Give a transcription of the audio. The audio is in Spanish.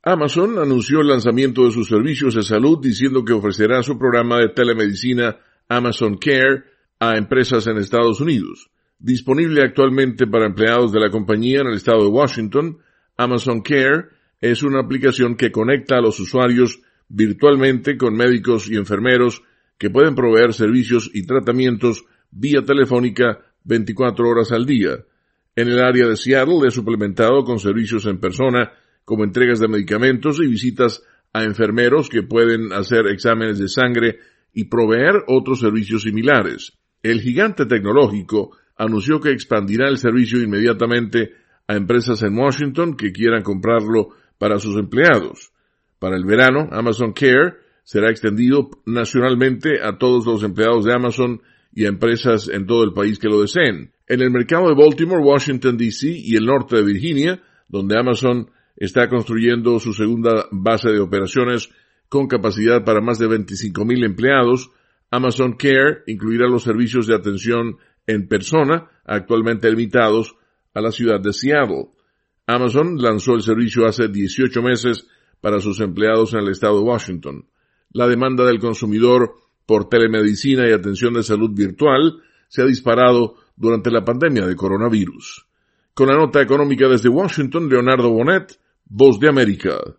Amazon anunció el lanzamiento de sus servicios de salud diciendo que ofrecerá su programa de telemedicina Amazon Care a empresas en Estados Unidos. Disponible actualmente para empleados de la compañía en el estado de Washington, Amazon Care es una aplicación que conecta a los usuarios virtualmente con médicos y enfermeros que pueden proveer servicios y tratamientos vía telefónica 24 horas al día. En el área de Seattle es suplementado con servicios en persona como entregas de medicamentos y visitas a enfermeros que pueden hacer exámenes de sangre y proveer otros servicios similares. El gigante tecnológico anunció que expandirá el servicio inmediatamente a empresas en Washington que quieran comprarlo para sus empleados. Para el verano, Amazon Care será extendido nacionalmente a todos los empleados de Amazon y a empresas en todo el país que lo deseen. En el mercado de Baltimore, Washington, D.C. y el norte de Virginia, donde Amazon está construyendo su segunda base de operaciones con capacidad para más de 25,000 empleados, Amazon Care incluirá los servicios de atención en persona, actualmente limitados a la ciudad de Seattle. Amazon lanzó el servicio hace 18 meses para sus empleados en el estado de Washington. La demanda del consumidor por telemedicina y atención de salud virtual se ha disparado durante la pandemia de coronavirus. Con la nota económica desde Washington, Leonardo Bonet, Voz de América.